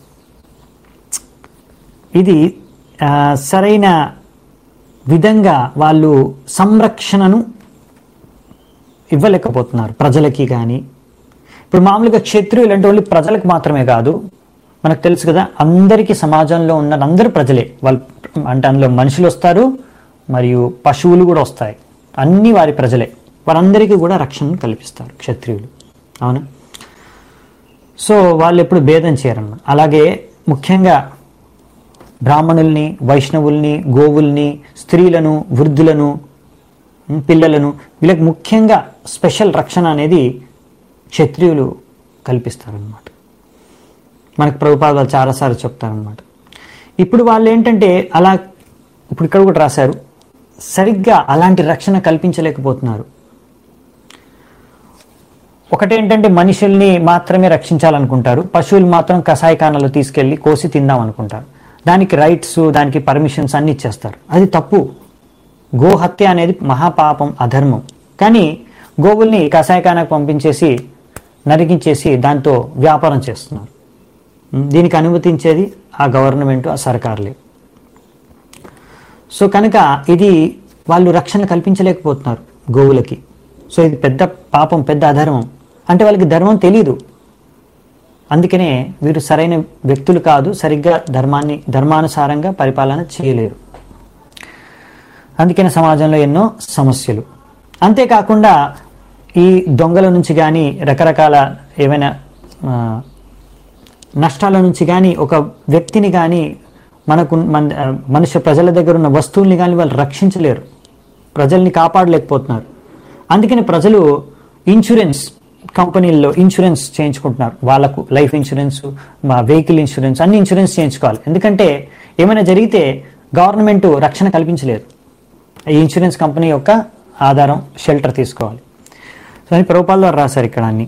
ఇది సరైన విధంగా వాళ్ళు సంరక్షణను ఇవ్వలేకపోతున్నారు ప్రజలకి. కానీ ఇప్పుడు మామూలుగా క్షత్రియులు అంటే ఓన్లీ ప్రజలకు మాత్రమే కాదు, మనకు తెలుసు కదా, అందరికీ సమాజంలో ఉన్న అందరూ ప్రజలే. వాళ్ళు అంటే అందులో మనుషులు వస్తారు మరియు పశువులు కూడా వస్తాయి, అన్ని వారి ప్రజలే. వారందరికీ కూడా రక్షణను కల్పిస్తారు క్షత్రియులు, అవునా? సో వాళ్ళు ఎప్పుడు భేదం చేయరన్నమాట. అలాగే ముఖ్యంగా బ్రాహ్మణుల్ని, వైష్ణవుల్ని, గోవుల్ని, స్త్రీలను, వృద్ధులను, పిల్లలను, వీళ్ళకి ముఖ్యంగా స్పెషల్ రక్షణ అనేది క్షత్రియులు కల్పిస్తారనమాట. మనకు ప్రభుపాదాలు చాలాసార్లు చెప్తారనమాట. ఇప్పుడు వాళ్ళు ఏంటంటే అలా, ఇప్పుడు ఇక్కడ కూడా రాశారు, సరిగ్గా అలాంటి రక్షణ కల్పించలేకపోతున్నారు. ఒకటేంటంటే మనుషుల్ని మాత్రమే రక్షించాలనుకుంటారు, పశువులు మాత్రం కషాయఖానాలో తీసుకెళ్లి కోసి తిందాం అనుకుంటారు. దానికి రైట్స్, దానికి పర్మిషన్స్ అన్ని ఇచ్చేస్తారు. అది తప్పు. గోహత్య అనేది మహాపాపం, అధర్మం. కానీ గోవుల్ని కషాయఖానాకు పంపించేసి నరికించేసి దాంతో వ్యాపారం చేస్తున్నారు. దీనికి అనుమతించేది ఆ గవర్నమెంట్, ఆ సర్కార్లే. సో కనుక ఇది వాళ్ళు రక్షణ కల్పించలేకపోతున్నారు గోవులకి. సో ఇది పెద్ద పాపం, పెద్ద అధర్మం. అంటే వాళ్ళకి ధర్మం తెలీదు. అందుకనే వీరు సరైన వ్యక్తులు కాదు, సరిగ్గా ధర్మానుసారంగా పరిపాలన చేయలేరు. అందుకనే సమాజంలో ఎన్నో సమస్యలు. అంతేకాకుండా ఈ దొంగల నుంచి కానీ, రకరకాల ఏమైనా నష్టాల నుంచి కానీ, ఒక వ్యక్తిని కానీ, ప్రజల దగ్గర ఉన్న వస్తువుల్ని కానీ వాళ్ళు రక్షించలేరు, ప్రజల్ని కాపాడలేకపోతున్నారు. అందుకని ప్రజలు ఇన్సూరెన్స్ కంపెనీల్లో ఇన్సూరెన్స్ చేయించుకుంటున్నారు. వాళ్ళకు లైఫ్ ఇన్సూరెన్స్, వెహికల్ ఇన్సూరెన్స్, అన్ని ఇన్సూరెన్స్ చేయించుకోవాలి. ఎందుకంటే ఏమైనా జరిగితే గవర్నమెంట్ రక్షణ కల్పించలేదు. ఈ ఇన్సూరెన్స్ కంపెనీ యొక్క ఆధారం, షెల్టర్ తీసుకోవాలి. సో అని ప్రభుపాల్ వారు రాశారు ఇక్కడ అన్ని.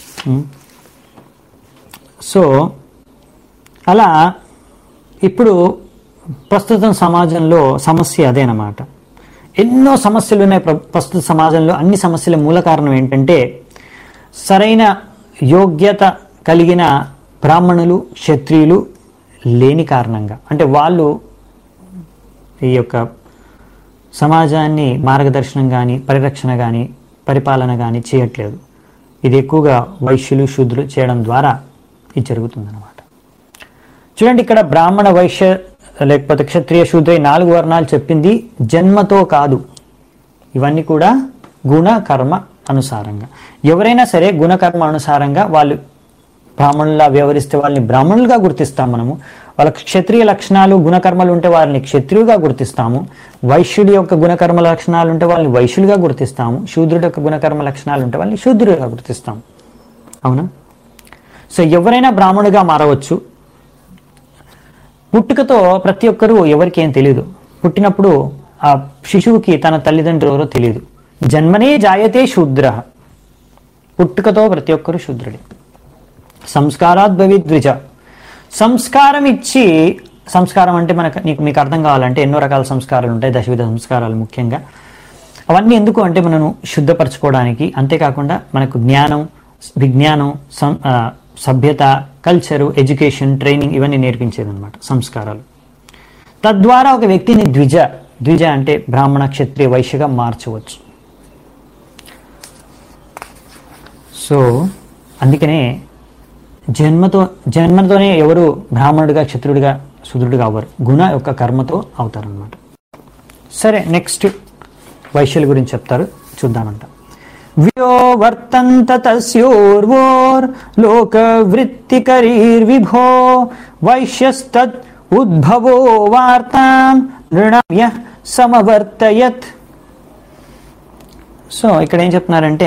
సో అలా ఇప్పుడు ప్రస్తుతం సమాజంలో సమస్య అదేనమాట. ఎన్నో సమస్యలు ఉన్నాయి ప్రస్తుత సమాజంలో. అన్ని సమస్యల మూల కారణం ఏంటంటే సరైన యోగ్యత కలిగిన బ్రాహ్మణులు క్షత్రియులు లేని కారణంగా, అంటే వాళ్ళు ఈ యొక్క సమాజాన్ని మార్గదర్శనం కానీ పరిరక్షణ కానీ పరిపాలన కానీ చేయట్లేదు. ఇది ఎక్కువగా వైశ్యులు శూద్రులు చేయడం ద్వారా ఇది జరుగుతుందన్నమాట. చూడండి, ఇక్కడ బ్రాహ్మణ వైశ్య లేకపోతే క్షత్రియ శూద్ర 4 వర్ణాలు చెప్పింది జన్మతో కాదు. ఇవన్నీ కూడా గుణ కర్మ అనుసారంగా. ఎవరైనా సరే గుణకర్మ అనుసారంగా వాళ్ళు బ్రాహ్మణులా వ్యవహరిస్తే వాళ్ళని బ్రాహ్మణులుగా గుర్తిస్తాం మనము. వాళ్ళకి క్షత్రియ లక్షణాలు గుణకర్మలు ఉంటే వాళ్ళని క్షత్రియులుగా గుర్తిస్తాము. వైశ్యుడి యొక్క గుణకర్మ లక్షణాలు ఉంటే వాళ్ళని వైశ్యులుగా గుర్తిస్తాము. శూద్రుడి యొక్క గుణకర్మ లక్షణాలు ఉంటే వాళ్ళని శూద్రుడిగా గుర్తిస్తాము. అవునా? సో ఎవరైనా బ్రాహ్మణుడిగా మారవచ్చు. పుట్టుకతో ప్రతి ఒక్కరూ ఎవరికి ఏం తెలియదు. పుట్టినప్పుడు ఆ శిశువుకి తన తల్లిదండ్రులు ఎవరో తెలియదు. జన్మనే జాయతే శూద్ర. పుట్టుకతో ప్రతి ఒక్కరు శూద్రుడే. సంస్కారాత్ భవిద్విజ. సంస్కారం ఇచ్చి, సంస్కారం అంటే మీకు అర్థం కావాలంటే ఎన్నో రకాల సంస్కారాలు ఉంటాయి, దశవిధ సంస్కారాలు ముఖ్యంగా. అవన్నీ ఎందుకు అంటే మనను శుద్ధపరచుకోవడానికి, అంతేకాకుండా మనకు జ్ఞానం, విజ్ఞానం, సభ్యత, కల్చరు, ఎడ్యుకేషన్, ట్రైనింగ్ ఇవన్నీ నేర్పించేది అనమాట సంస్కారాలు. తద్వారా ఒక వ్యక్తిని ద్విజ అంటే బ్రాహ్మణ క్షత్రియ వైశ్యగా మార్చవచ్చు. సో అందుకనే జన్మతోనే ఎవరు బ్రాహ్మణుడిగా క్షత్రుడిగా శూద్రుడిగా అవ్వరు, గుణ యొక్క కర్మతో అవుతారనమాట. సరే, నెక్స్ట్ వైశ్యుల గురించి చెప్తారు, చూద్దామంట. వ్यो వర్తంత తస్యోర్వోర్ లోక వృత్తికరీర్విభో వైశ్యస్తద్ ఉద్భవో వార్తాం నృణమ్య సమవర్తయత్. సో ఇక్కడ ఏం చెప్తున్నారంటే,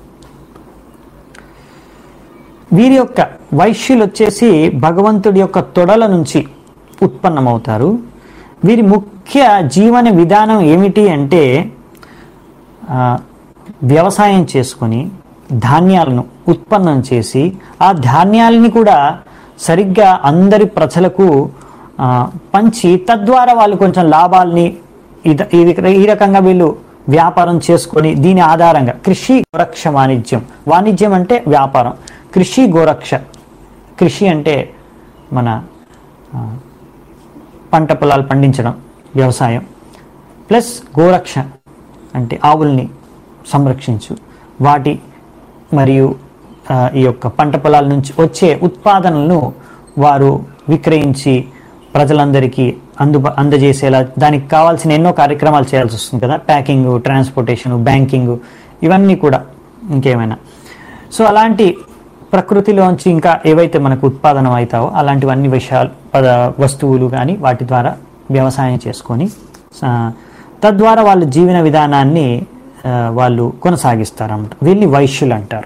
వీరి యొక్క వైశ్యులు వచ్చేసి భగవంతుడి యొక్క తొడల నుంచి ఉత్పన్నమవుతారు. వీరి ముఖ్య జీవన విధానం ఏమిటి అంటే వ్యవసాయం చేసుకొని ధాన్యాలను ఉత్పన్నం చేసి ఆ ధాన్యాలని కూడా సరిగ్గా అందరి ప్రజలకు పంచి తద్వారా వాళ్ళు కొంచెం లాభాలని ఈ రకంగా వీళ్ళు వ్యాపారం చేసుకొని దీని ఆధారంగా కృషి గోరక్ష వాణిజ్యం అంటే వ్యాపారం, కృషి గోరక్ష. కృషి అంటే మన పంట పొలాలు పండించడం వ్యవసాయం, ప్లస్ గోరక్ష అంటే ఆవుల్ని సంరక్షించు, వాటి మరియు ఈ యొక్క పంట పొలాల నుంచి వచ్చే ఉత్పాదనలను వారు విక్రయించి ప్రజలందరికీ అందజేసేలా దానికి కావాల్సిన ఎన్నో కార్యక్రమాలు చేయాల్సి వస్తుంది కదా, ప్యాకింగ్, ట్రాన్స్పోర్టేషన్, బ్యాంకింగ్, ఇవన్నీ కూడా ఇంకేమైనా. సో అలాంటి ప్రకృతిలోంచి ఇంకా ఏవైతే మనకు ఉత్పాదనం అవుతావో అలాంటివన్నీ వస్తువులు కానీ వాటి ద్వారా వ్యవసాయం చేసుకొని తద్వారా వాళ్ళ జీవన విధానాన్ని వాళ్ళు కొనసాగిస్తారన్నమాట. వీళ్ళని వైశ్యులు అంటారు.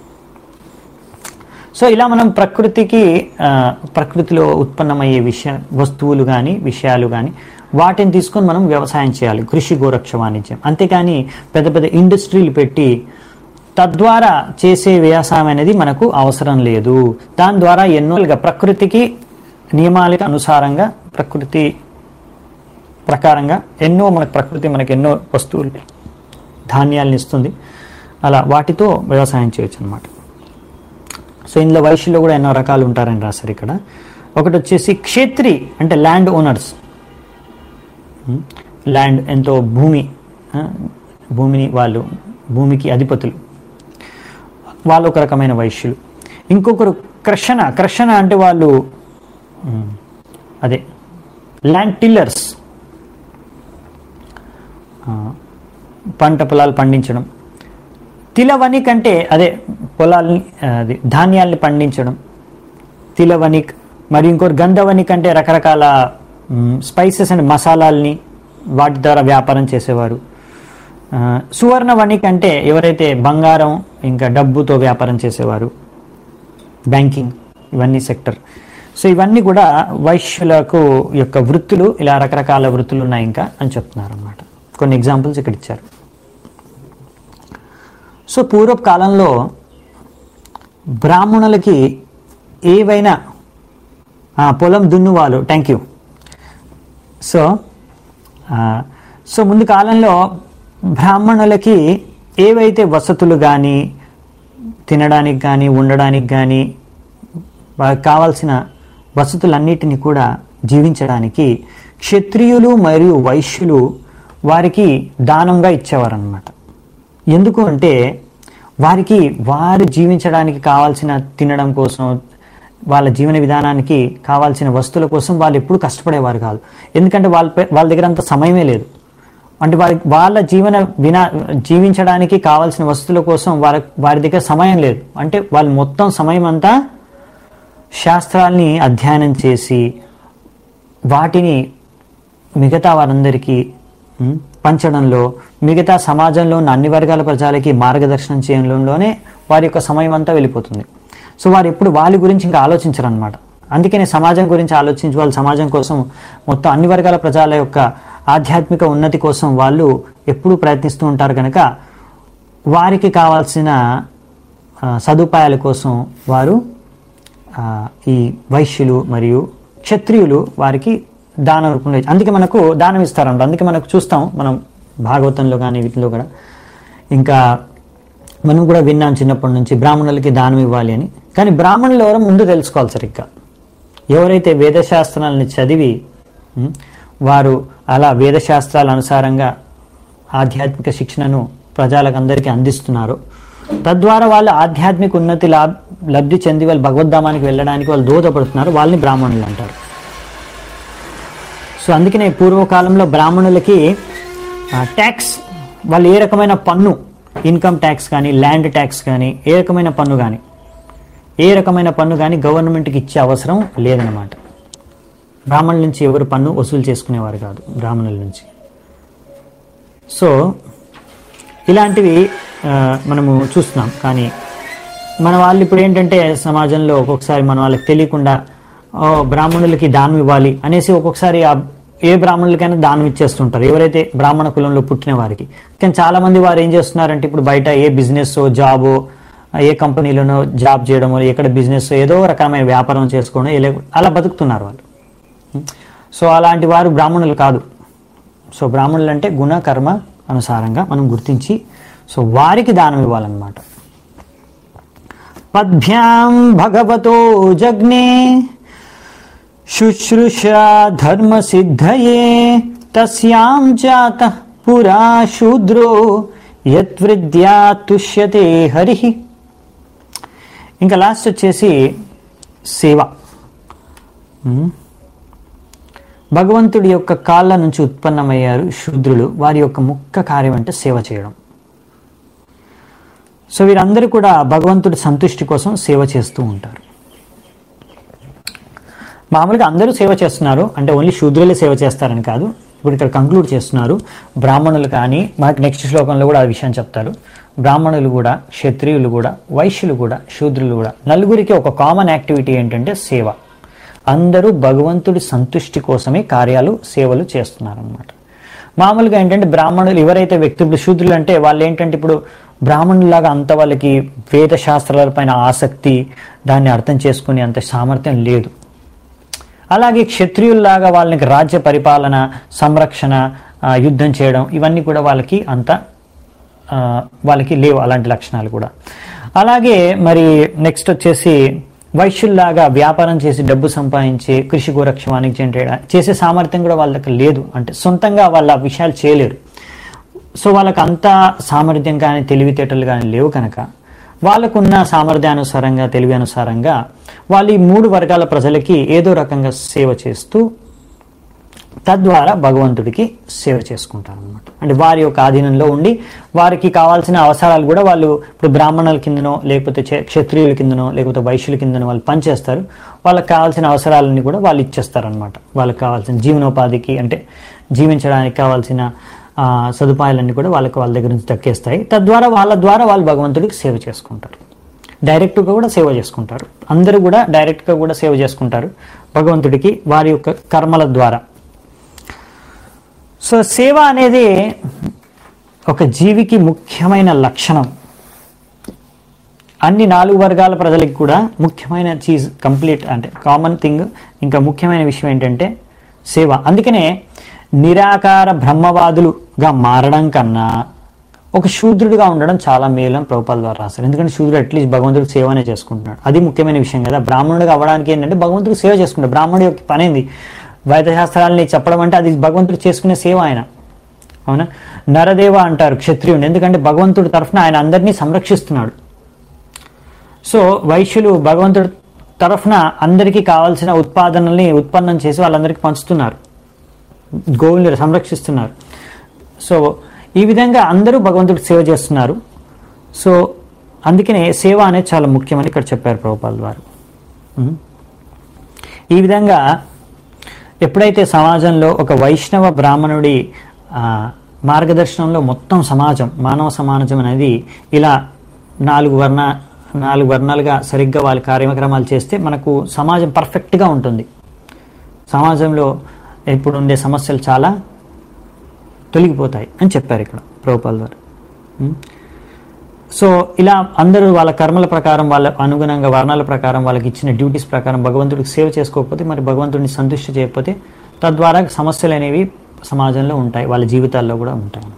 సో ఇలా మనం ప్రకృతిలో ఉత్పన్నమయ్యే వస్తువులు కానీ విషయాలు కానీ వాటిని తీసుకొని మనం వ్యవసాయం చేయాలి, కృషి గోరక్ష వాణిజ్యం. అంతేకాని పెద్ద పెద్ద ఇండస్ట్రీలు పెట్టి తద్వారా చేసే వ్యవసాయం అనేది మనకు అవసరం లేదు. దాని ద్వారా ఎన్నో ప్రకృతికి నియమాలకు అనుసారంగా ప్రకృతి ప్రకారంగా ప్రకృతి మనకు ఎన్నో వస్తువులు ధాన్యాలను ఇస్తుంది, అలా వాటితో వ్యవసాయం చేయొచ్చు అనమాట. సో ఇందులో వైశ్యుల్లో కూడా ఎన్నో రకాలు ఉంటారని రాశారు ఇక్కడ. ఒకటి వచ్చేసి క్షేత్రి అంటే ల్యాండ్ ఓనర్స్, ల్యాండ్ ఎంతో భూమికి అధిపతులు, వాళ్ళు ఒక రకమైన వైశ్యులు. ఇంకొకరు క్రషణ అంటే వాళ్ళు అదే ల్యాండ్ టిల్లర్స్, పంట పొలాలు పండించడం. తిలవనిక్ అంటే అదే పొలాల్ని ధాన్యాల్ని పండించడం తిలవనిక్. మరి ఇంకోటి గంధవనిక్ అంటే రకరకాల స్పైసెస్ అండ్ మసాలాల్ని వాటి ద్వారా వ్యాపారం చేసేవారు. సువర్ణ వణిక్ అంటే ఎవరైతే బంగారం ఇంకా డబ్బుతో వ్యాపారం చేసేవారు, బ్యాంకింగ్, ఇవన్నీ సెక్టర్. సో ఇవన్నీ కూడా వైశ్యులకు యొక్క వృత్తులు. ఇలా రకరకాల వృత్తులు ఉన్నాయి ఇంకా అని చెప్తున్నారు అన్నమాట. కొన్ని ఎగ్జాంపుల్స్ ఇక్కడ ఇచ్చారు. సో పూర్వపు కాలంలో బ్రాహ్మణులకి ఏవైనా పొలం దున్నువాళ్ళు, థ్యాంక్ యూ. సో ముందు కాలంలో బ్రాహ్మణులకి ఏవైతే వసతులు కానీ తినడానికి కానీ ఉండడానికి కానీ వారికి కావాల్సిన వసతులన్నిటినీ కూడా జీవించడానికి క్షత్రియులు మరియు వైశ్యులు వారికి దానంగా ఇచ్చేవారన్నమాట. ఎందుకు అంటే వారికి వారు జీవించడానికి కావాల్సిన తినడం కోసం, వాళ్ళ జీవన విధానానికి కావాల్సిన వస్తువుల కోసం వాళ్ళు ఎప్పుడు కష్టపడేవారు కాదు. ఎందుకంటే వాళ్ళ దగ్గర అంత సమయమే లేదు. అంటే వాళ్ళ జీవించడానికి కావాల్సిన వస్తువుల కోసం వారి దగ్గర సమయం లేదు. అంటే వాళ్ళు మొత్తం సమయం అంతా శాస్త్రాల్ని అధ్యయనం చేసి వాటిని మిగతా వారందరికీ పంచడంలో, మిగతా సమాజంలో ఉన్న అన్ని వర్గాల ప్రజలకి మార్గదర్శనం చేయడంలోనే వారి యొక్క సమయం అంతా వెళ్ళిపోతుంది. సో వారు ఎప్పుడు వాళ్ళ గురించి ఇంకా ఆలోచించరు అనమాట. అందుకనే సమాజం గురించి ఆలోచించి వాళ్ళు సమాజం కోసం, మొత్తం అన్ని వర్గాల ప్రజల యొక్క ఆధ్యాత్మిక ఉన్నతి కోసం వాళ్ళు ఎప్పుడూ ప్రయత్నిస్తూ ఉంటారు. కనుక వారికి కావాల్సిన సదుపాయాల కోసం వారు ఈ వైశ్యులు మరియు క్షత్రియులు వారికి దాన రూపంలో, అందుకే మనకు దానం ఇస్తారంట. అందుకే మనకు చూస్తాం మనం భాగవతంలో కానీ వీటిలో కూడా, ఇంకా మనం కూడా విన్నాం చిన్నప్పటి నుంచి బ్రాహ్మణులకి దానం ఇవ్వాలి అని. కానీ బ్రాహ్మణులు ఎవరో ముందు తెలుసుకోవాలి సరిగ్గా. ఎవరైతే వేదశాస్త్రాలని చదివి వారు అలా వేదశాస్త్రాల అనుసారంగా ఆధ్యాత్మిక శిక్షణను ప్రజలకు అందరికీ అందిస్తున్నారో, తద్వారా వాళ్ళు ఆధ్యాత్మిక ఉన్నతి లబ్ధి చెంది వాళ్ళు భగవద్ధామానికి వెళ్ళడానికి వాళ్ళు దోహదపడుతున్నారు, వాళ్ళని బ్రాహ్మణులు అంటారు. సో అందుకనే పూర్వకాలంలో బ్రాహ్మణులకి ట్యాక్స్, వాళ్ళు ఏ రకమైన పన్ను, ఇన్కమ్ ట్యాక్స్ కానీ ల్యాండ్ ట్యాక్స్ కానీ ఏ రకమైన పన్ను కానీ గవర్నమెంట్కి ఇచ్చే అవసరం లేదనమాట. బ్రాహ్మణుల నుంచి ఎవరు పన్ను వసూలు చేసుకునేవారు కాదు బ్రాహ్మణుల నుంచి. సో ఇలాంటివి మనము చూస్తున్నాం. కానీ మన వాళ్ళు ఇప్పుడు ఏంటంటే సమాజంలో ఒక్కొక్కసారి మన వాళ్ళకి తెలియకుండా బ్రాహ్మణులకి దానం ఇవ్వాలి అనేసి ఒక్కొక్కసారి ఏ బ్రాహ్మణులకైనా దానం ఇచ్చేస్తుంటారు, ఎవరైతే బ్రాహ్మణ కులంలో పుట్టిన వారికి. కానీ చాలా మంది వారు ఏం చేస్తున్నారంటే ఇప్పుడు బయట ఏ బిజినెస్ జాబో, ఏ కంపెనీలోనో జాబ్ చేయడమో, ఎక్కడ బిజినెస్ ఏదో రకమైన వ్యాపారం చేసుకోవడం, అలా బతుకుతున్నారు వాళ్ళు. సో అలాంటి వారు బ్రాహ్మణులు కాదు. సో బ్రాహ్మణులు అంటే గుణ కర్మ అనుసారంగా మనం గుర్తించి సో వారికి దానం ఇవ్వాలన్నమాట. పద్భ్యాం భగవతో జగ్నే శుశ్రూషా ధర్మ సిద్ధయే తస్యాం జాత పురా శూద్రో యద్విద్యా తుష్యతే హరి. ఇంకా లాస్ట్ వచ్చేసి సేవ. భగవంతుడి యొక్క కాళ్ళ నుంచి ఉత్పన్నమయ్యారు శూద్రులు. వారి యొక్క ముఖ్య కార్యం అంటే సేవ చేయడం. సో వీరందరూ కూడా భగవంతుడి సంతుష్టి కోసం సేవ చేస్తూ ఉంటారు. మామూలుగా అందరూ సేవ చేస్తున్నారు అంటే ఓన్లీ శూద్రులే సేవ చేస్తారని కాదు. ఇప్పుడు ఇక్కడ కంక్లూడ్ చేస్తున్నారు, బ్రాహ్మణులు కానీ, మనకి నెక్స్ట్ శ్లోకంలో కూడా ఆ విషయం చెప్తారు, బ్రాహ్మణులు కూడా, క్షత్రియులు కూడా, వైశ్యులు కూడా, శూద్రులు కూడా, నలుగురికి ఒక కామన్ యాక్టివిటీ ఏంటంటే సేవ. అందరూ భగవంతుడి సంతుష్టి కోసమే సేవలు చేస్తున్నారన్నమాట. మామూలుగా ఏంటంటే బ్రాహ్మణులు ఎవరైతే వ్యక్తులు శూద్రులు అంటే వాళ్ళు ఏంటంటే ఇప్పుడు బ్రాహ్మణులాగా అంత వాళ్ళకి వేద శాస్త్రాల పైన ఆసక్తి, దాన్ని అర్థం చేసుకునే అంత సామర్థ్యం లేదు. అలాగే క్షత్రియుల్లాగా వాళ్ళకి రాజ్య పరిపాలన, సంరక్షణ, యుద్ధం చేయడం ఇవన్నీ కూడా వాళ్ళకి లేవు అలాంటి లక్షణాలు కూడా. అలాగే మరి నెక్స్ట్ వచ్చేసి వైశ్యుల్లాగా వ్యాపారం చేసి డబ్బు సంపాదించి కృషి గోరక్ష వాణిజ్యం చేసే సామర్థ్యం కూడా వాళ్ళ దగ్గర లేదు. అంటే సొంతంగా వాళ్ళ విషయాలు చేయలేరు. సో వాళ్ళకి అంత సామర్థ్యం కానీ తెలివితేటలు కానీ లేవు కనుక వాళ్ళకున్న సామర్థ్యానుసారంగా, తెలివి అనుసారంగా వాళ్ళు ఈ 3 వర్గాల ప్రజలకి ఏదో రకంగా సేవ చేస్తూ తద్వారా భగవంతుడికి సేవ చేసుకుంటారు అనమాట. అంటే వారి యొక్క ఆధీనంలో ఉండి వారికి కావాల్సిన అవసరాలు కూడా వాళ్ళు ఇప్పుడు బ్రాహ్మణుల కిందనో లేకపోతే క్షత్రియుల కిందనో లేకపోతే వైశ్యుల కిందనో వాళ్ళు పనిచేస్తారు. వాళ్ళకి కావాల్సిన అవసరాలన్నీ కూడా వాళ్ళు ఇచ్చేస్తారు అనమాట. వాళ్ళకి కావాల్సిన జీవనోపాధికి అంటే జీవించడానికి కావాల్సిన సదుపాయాలన్నీ కూడా వాళ్ళ దగ్గర నుంచి దక్కేస్తాయి. తద్వారా వాళ్ళ ద్వారా వాళ్ళు భగవంతుడికి సేవ చేసుకుంటారు. డైరెక్ట్గా కూడా సేవ చేసుకుంటారు. అందరూ కూడా డైరెక్ట్గా కూడా సేవ చేసుకుంటారు భగవంతుడికి వారి యొక్క కర్మల ద్వారా. సో సేవ అనేది ఒక జీవికి ముఖ్యమైన లక్షణం. అన్ని 4 వర్గాల ప్రజలకి కూడా ముఖ్యమైన చీజ్, కంప్లీట్ అంటే కామన్ థింగ్, ఇంకా ముఖ్యమైన విషయం ఏంటంటే సేవ. అందుకనే నిరాకార బ్రహ్మవాదులుగా మారడం కన్నా ఒక శూద్రుడిగా ఉండడం చాలా మేలు అని ప్రభుపాల ద్వారా రాశారు. ఎందుకంటే శూద్రుడు అట్లీస్ట్ భగవంతుడికి సేవనే చేసుకుంటున్నాడు. అది ముఖ్యమైన విషయం కదా. బ్రాహ్మణుడిగా అవ్వడానికి ఏంటంటే భగవంతుడికి సేవ చేసుకుంటాడు. బ్రాహ్మణుడి యొక్క పని ఏంది? వైద్యశాస్త్రాలని చెప్పడం అంటే అది భగవంతుడు చేసుకునే సేవ ఆయన. అవునా? నరదేవ అంటారు క్షత్రియుని, ఎందుకంటే భగవంతుడి తరఫున ఆయన అందరినీ సంరక్షిస్తున్నాడు. సో వైశ్యులు భగవంతుడి తరఫున అందరికీ కావాల్సిన ఉత్పాదనల్ని ఉత్పన్నం చేసి వాళ్ళందరికీ పంచుతున్నారు, గోవుల్ని సంరక్షిస్తున్నారు. సో ఈ విధంగా అందరూ భగవంతుడికి సేవ చేస్తున్నారు. సో అందుకనే సేవ అనేది చాలా ముఖ్యమని ఇక్కడ చెప్పారు ప్రభుపాల్ వారు. ఈ విధంగా ఎప్పుడైతే సమాజంలో ఒక వైష్ణవ బ్రాహ్మణుడి మార్గదర్శనంలో మొత్తం సమాజం, మానవ సమాజం అనేది ఇలా నాలుగు వర్ణాలుగా సరిగ్గా వాళ్ళ కార్యక్రమాలు చేస్తే మనకు సమాజం పర్ఫెక్ట్గా ఉంటుంది. సమాజంలో ఇప్పుడు ఉండే సమస్యలు చాలా తొలగిపోతాయి అని చెప్పారు ఇక్కడ ప్రభుపాల్ వారు. సో ఇలా అందరూ వాళ్ళ కర్మల ప్రకారం, వాళ్ళ అనుగుణంగా వర్ణాల ప్రకారం, వాళ్ళకి ఇచ్చిన డ్యూటీస్ ప్రకారం భగవంతుడికి సేవ చేసుకోకపోతే, మరి భగవంతుడిని సంతృష్టి చేయకపోతే తద్వారా సమస్యలు అనేవి సమాజంలో ఉంటాయి, వాళ్ళ జీవితాల్లో కూడా ఉంటాయి అన్నమాట.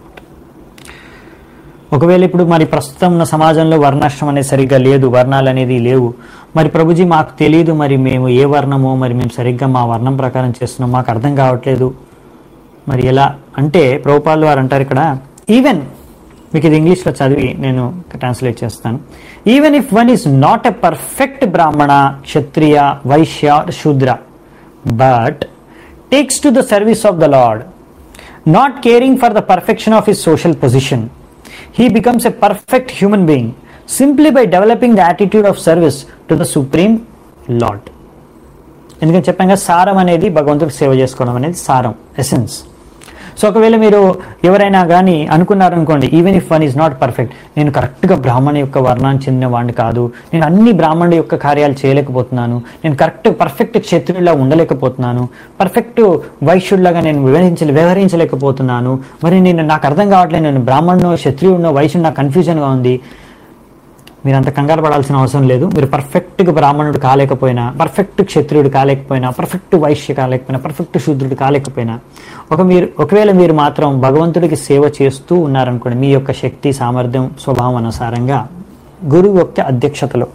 ఒకవేళ ఇప్పుడు మరి ప్రస్తుతం ఉన్న సమాజంలో వర్ణాశ్రమం అనేది సరిగ్గా లేదు, వర్ణాలు అనేది లేవు, మరి ప్రభుజీ మాకు తెలియదు, మరి మేము ఏ వర్ణమో, మరి మేము సరిగ్గా మా వర్ణం ప్రకారం చేస్తున్నాం, మాకు అర్థం కావట్లేదు, మరి ఎలా అంటే ప్రభుపాల్ వారు అంటారు ఇక్కడ, ఈవెన్ మీకు ఇది ఇంగ్లీష్లో చదివి నేను ట్రాన్స్లేట్ చేస్తాను. Even if one is not a perfect brahmana, kshatriya, vaishya, shudra, but takes to the service of the lord, not caring for the perfection of his social position, he becomes a perfect human being simply by developing the attitude of service to the supreme lord. ఎందుకంటే చెప్పాం కదా, సారం అనేది భగవంతుడికి సేవ చేసుకోవడం అనేది సారం, ఎసెన్స్. సో ఒకవేళ మీరు ఎవరైనా కానీ అనుకున్నారనుకోండి, even if one is not perfect, నేను కరెక్ట్గా బ్రాహ్మణ యొక్క వర్ణానికి చెందిన వాడిని కాదు, నేను అన్ని బ్రాహ్మణుడి యొక్క కార్యాలు చేయలేకపోతున్నాను, నేను పర్ఫెక్ట్ క్షత్రియులా ఉండలేకపోతున్నాను, పర్ఫెక్ట్ వైశ్యుడిలాగా నేను వ్యవహరించలేకపోతున్నాను, మరి నాకు అర్థం కావట్లేదు, నేను బ్రాహ్మణునో క్షత్రియుడినో వైశ్యుడు నాకు కన్ఫ్యూజన్గా ఉంది. మీరు అంత కంగారు పడాల్సిన అవసరం లేదు. మీరు పర్ఫెక్ట్గా బ్రాహ్మణుడు కాలేకపోయినా, పర్ఫెక్ట్ క్షత్రియుడు కాలేకపోయినా, పర్ఫెక్ట్ వైశ్య కాలేకపోయినా, పర్ఫెక్ట్ శూద్రుడు కాలేకపోయినా, ఒకవేళ మీరు మాత్రం భగవంతుడికి సేవ చేస్తూ ఉన్నారనుకోండి, మీ యొక్క శక్తి, సామర్థ్యం, స్వభావం అనుసారంగా గురువు యొక్క అధ్యక్షతలో,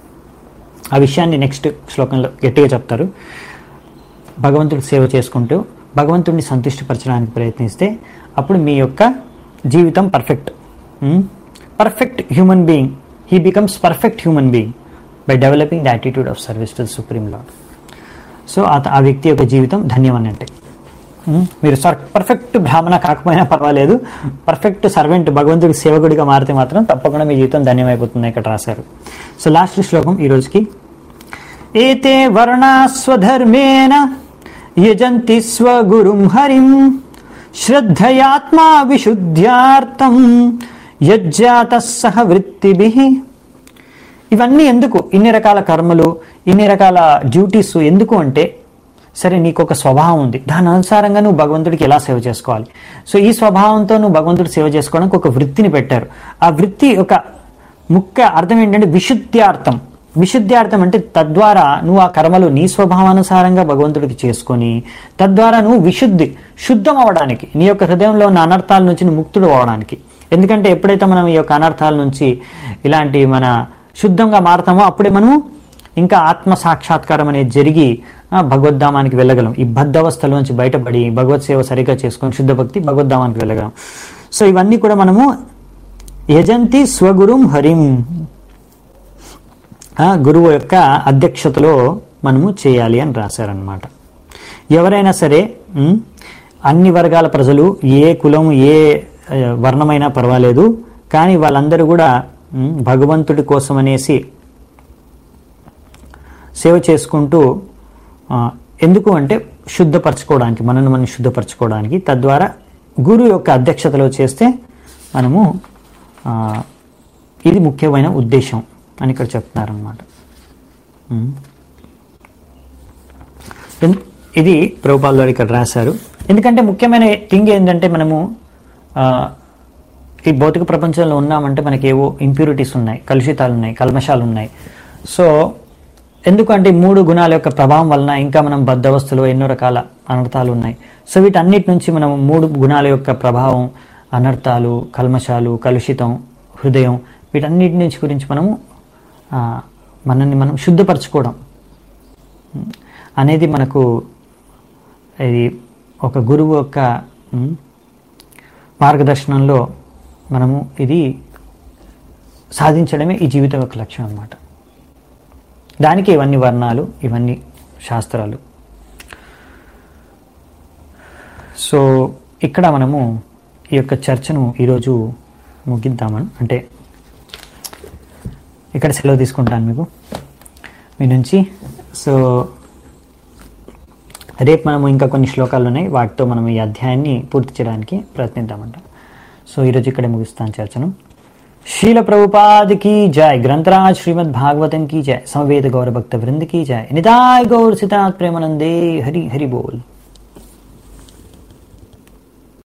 ఆ విషయాన్ని నెక్స్ట్ శ్లోకంలో గట్టిగా చెప్తారు. భగవంతుడికి సేవ చేసుకుంటూ భగవంతుడిని సంతృష్టిపరచడానికి ప్రయత్నిస్తే అప్పుడు మీ యొక్క జీవితం perfect human being, he becomes perfect human being by developing the attitude of service to the supreme lord. So ఆ వ్యక్తి యొక్క జీవితం ధన్యం అన్నట్టే. మీరు పర్ఫెక్ట్ బ్రాహ్మణ కాకపోయినా పర్వాలేదు, పర్ఫెక్ట్ సర్వెంట్, భగవంతుడికి సేవకుడిగా మారితే మాత్రం తప్పకుండా మీ జీవితం ధన్యమైపోతుంది ఇక్కడ రాశారు. సో లాస్ట్ శ్లోకం ఈ రోజుకి, ఏతే వర్ణాస్వధర్మేణ యజంతి స్వగురుం హరిం శ్రద్ధయాత్మా విశుద్ధ్యార్థం యజ్జాత సహ వృత్తిభిః. ఇవన్నీ ఎందుకు? ఇన్ని రకాల కర్మలు, ఇన్ని రకాల డ్యూటీస్ ఎందుకు అంటే, సరే నీకు ఒక స్వభావం ఉంది, దాని అనుసారంగా నువ్వు భగవంతుడికి ఎలా సేవ చేసుకోవాలి. సో ఈ స్వభావంతో నువ్వు భగవంతుడి సేవ చేసుకోవడానికి ఒక వృత్తిని పెట్టారు. ఆ వృత్తి ఒక ముఖ్య అర్థం ఏంటంటే విశుద్ధ్యార్థం. విశుద్ధ్యార్థం అంటే తద్వారా నువ్వు ఆ కర్మలు నీ స్వభావానుసారంగా భగవంతుడికి చేసుకొని తద్వారా నువ్వు శుద్ధం అవడానికి, నీ యొక్క హృదయంలో ఉన్న అనర్థాల నుంచి నువ్వు ముక్తుడు అవడానికి. ఎందుకంటే ఎప్పుడైతే మనం ఈ యొక్క అనర్థాల నుంచి ఇలాంటి మన శుద్ధంగా మారుతామో అప్పుడే మనము ఇంకా ఆత్మ సాక్షాత్కారం అనేది జరిగి భగవద్ధామానికి వెళ్ళగలం. ఈ బద్ధవస్థలోంచి బయటపడి భగవత్ సేవ సరిగ్గా చేసుకొని శుద్ధ భక్తి భగవద్ధామానికి వెళ్ళగలం. సో ఇవన్నీ కూడా మనము యజంతి స్వగురుం హరిం, గురువు యొక్క అధ్యక్షతలో మనము చేయాలి అని రాశారనమాట. ఎవరైనా సరే, అన్ని వర్గాల ప్రజలు, ఏ కులం ఏ వర్ణమైనా పర్వాలేదు, కానీ వాళ్ళందరూ కూడా భగవంతుడి కోసం అనేసి సేవ చేసుకుంటూ, ఎందుకు అంటే శుద్ధపరచుకోవడానికి, మనల్ని మనం శుద్ధపరచుకోవడానికి, తద్వారా గురువు యొక్క అధ్యక్షతలో చేస్తే మనము ఇది ముఖ్యమైన ఉద్దేశం అని ఇక్కడ చెప్తున్నారనమాట. ఇది ప్రభుపాల్ గారు ఇక్కడ రాశారు. ఎందుకంటే ముఖ్యమైన థింగ్ ఏంటంటే, మనము ఈ భౌతిక ప్రపంచంలో ఉన్నామంటే మనకి ఏవో ఇంప్యూరిటీస్ ఉన్నాయి, కలుషితాలు ఉన్నాయి, కల్మషాలు ఉన్నాయి. సో ఎందుకంటే 3 గుణాల యొక్క ప్రభావం వలన ఇంకా మనం బద్ధవస్థలో ఎన్నో రకాల అనర్థాలు ఉన్నాయి. సో వీటన్నిటి నుంచి మనం 3 గుణాల యొక్క ప్రభావం అనర్థాలు, కల్మషాలు, కలుషితం, హృదయం, వీటన్నిటి నుంచి గురించి మనల్ని మనం శుద్ధపరచుకోవడం అనేది మనకు ఇది ఒక గురువు యొక్క మార్గదర్శనంలో మనము ఇది సాధించడమే ఈ జీవితం యొక్క లక్ష్యం అన్నమాట. దానికి ఇవన్నీ వర్ణాలు, ఇవన్నీ శాస్త్రాలు. సో ఇక్కడ మనము ఈ యొక్క చర్చను ఈరోజు ముగిద్దామని, అంటే ఇక్కడ సెలవు తీసుకుంటాను మీకు మీ నుంచి. సో రేపు మనము ఇంకా కొన్ని శ్లోకాలు ఉన్నాయి, వాటితో మనం ఈ అధ్యాయాన్ని పూర్తి చేయడానికి ప్రయత్నిద్దామంట. సో ఈరోజు ఇక్కడే ముగిస్తాను చర్చను. शील प्रभुपाद की जय, ग्रंथराज श्रीमद् भागवतम की जय, समवेद गौर भक्त वृंद की जय, निताय गौर सिद्धार्थ प्रेमानंदे, हरि हरि बोल.